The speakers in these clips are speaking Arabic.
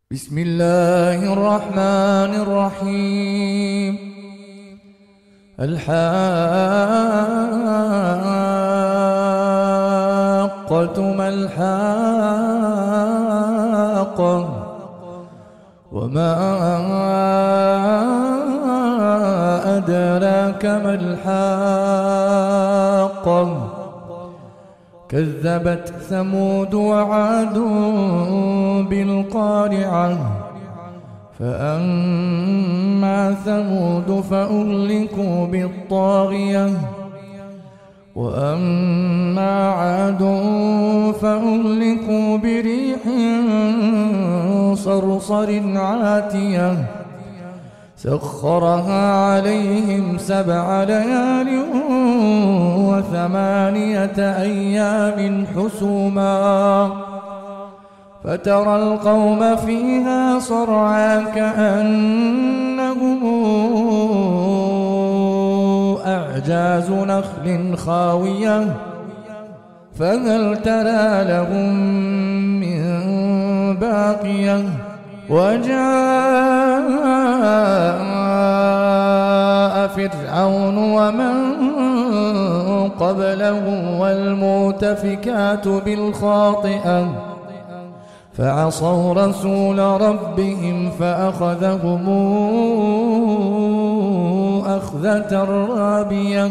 بسم الله الرحمن الرحيم. الحاقة ما الحاقة وما أدراك ما الحاقة كذبت ثمود وعاد بالقارعة فأما ثمود فأهلكوا بالطاغية وأما عاد فأهلكوا بريح صرصر عاتية سخرها عليهم 7 ليال و8 أيام حسوما فترى القوم فيها صرعى كأنهم أعجاز نخل خاوية فهل ترى لهم من باقية وجاء فرعون ومن قبله والمؤتفكات بالخاطئة فعصوا رسول ربهم فأخذهم أخذة رابية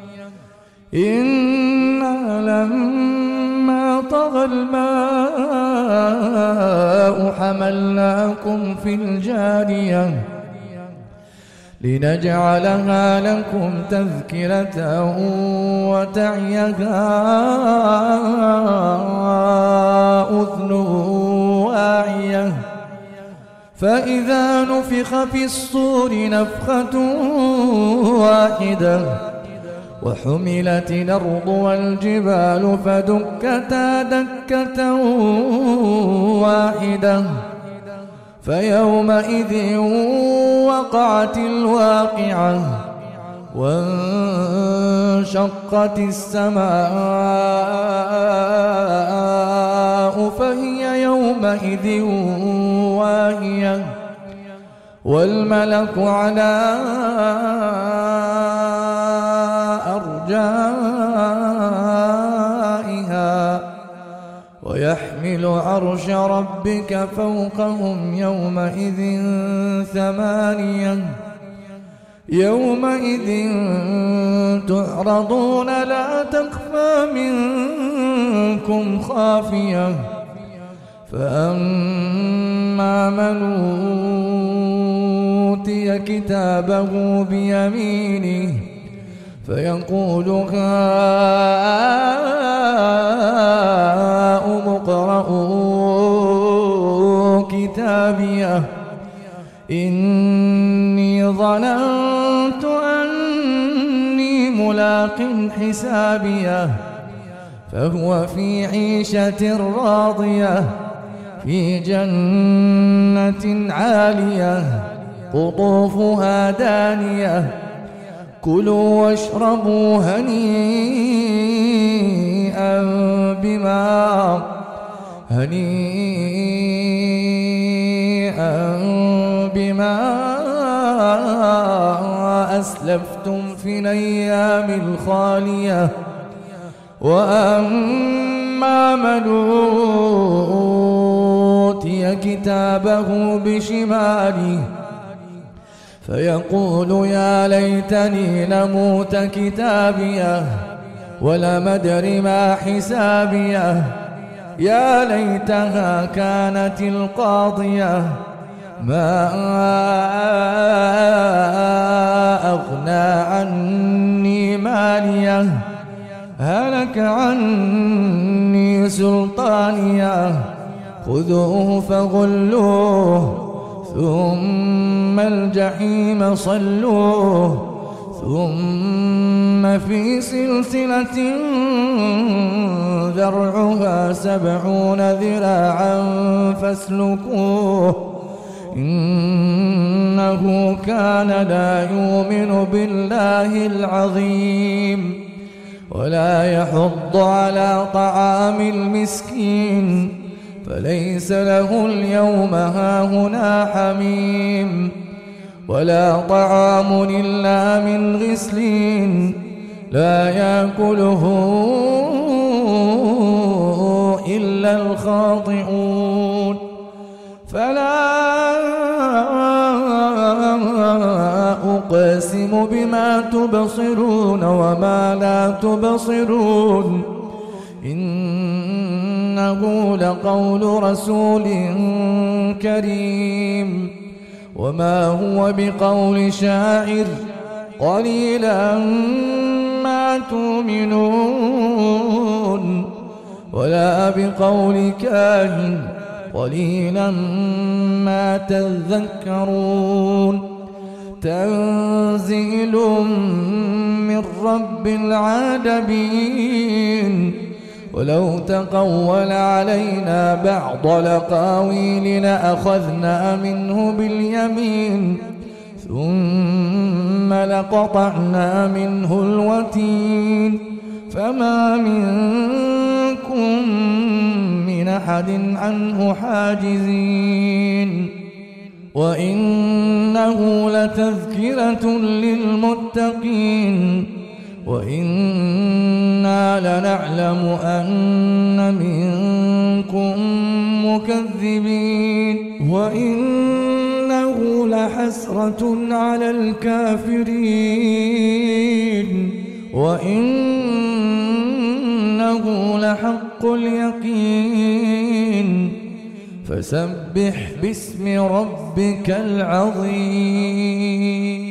إنا لما طغى الماء حملناكم في الجارية لنجعلها لكم تذكرة وتعيها أذن واعية فإذا نفخ في الصور نفخة واحدة وحملت الأرض والجبال فدكتا دكة واحدة فيومئذ وقعت الواقعة وانشقت السماء فهي يومئذ واهية والملك على أرجائها ويحمل عرش ربك فوقهم يومئذ 8 يومئذ تعرضون لا تخفى منكم خافية فأما من أوتي كتابه بيمينه فيقول هاؤم اقرءوا كتابيه إني ظننت أني ملاق حسابيه فهو في عيشة راضية في جنة عالية قطوفها دانية كلوا واشربوا هنيئا بما أسلفتم في الأيام الخالية وأما من أوتي كتابه بشماله فيقول يا ليتني لموت كتابيه ولم أدر ما حسابيه يا ليتها كانت القاضية ما أغنى عني ماليه هلك عني سلطانيه خذوه فغلوه ثم الجحيم صلوه ثم في سلسلة ذرعها 70 ذراعا فاسلكوه إنه كان لا يؤمن بالله العظيم ولا يحض على طعام المسكين فليس له اليوم هاهنا حميم ولا طعام إلا من غسلين لا يأكله إلا الخاطئون فلا أقسم بما تبصرون وما لا تبصرون إنه لقول رسول كريم وما هو بقول شاعر قليلا ما تؤمنون ولا بقول كاهن قليلا ما تذكرون تنزيل من رب العالمين ولو تقول علينا بعض الأقاويل لأخذنا منه باليمين ثم لقطعنا منه الوتين فما منكم من أحد عنه حاجزين وإنه لتذكرة للمتقين وإنا لنعلم أن منكم مكذبين وإنه لحسرة على الكافرين وإنه لحق اليقين فسبح باسم ربك العظيم.